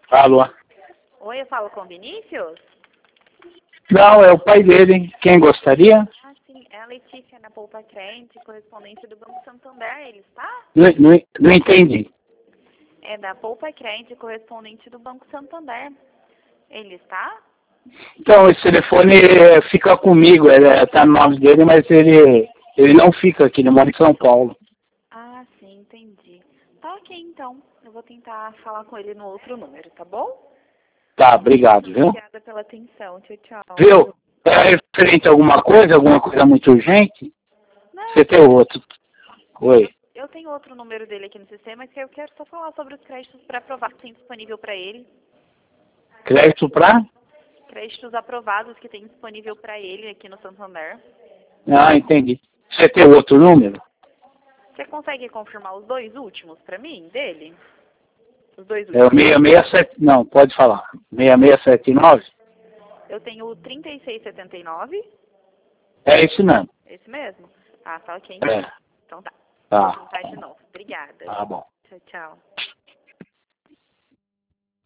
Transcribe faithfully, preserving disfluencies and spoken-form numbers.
Alô? Oi, eu falo com o Vinícius? Não, é o pai dele. Quem gostaria? Ah, sim. É a Letícia da Poupa Crente, correspondente do Banco Santander, ele está? Não, não, não entendi. É da Poupa Crente, correspondente do Banco Santander. Ele está? Então, esse telefone eh, fica comigo, está no nome dele, mas ele, ele não fica aqui, ele mora em São Paulo. Ah, sim, entendi. Tá ok, então. Eu vou tentar falar com ele no outro número, tá bom? Tá, obrigado, viu? Obrigada pela atenção. Tchau, tchau. Viu? É referente a alguma coisa, alguma coisa muito urgente? Não, Você tem outro? Oi. eu tenho outro número dele aqui no sistema, que eu quero só falar sobre os créditos pré-aprovados que tem disponível para ele. Crédito pra? Créditos aprovados que tem disponível para ele aqui no Santander. Ah, entendi. Você tem outro número? Você consegue confirmar os dois últimos para mim, dele? Os dois É o últimos. seis seis sete, não, pode falar. seis seis sete nove? Eu tenho o trinta e seis setenta e nove. É esse mesmo. Esse mesmo? Ah, tá ok então. É, Então tá. Vou tá. tentar de novo. Obrigada. Tá bom. Tchau, tchau.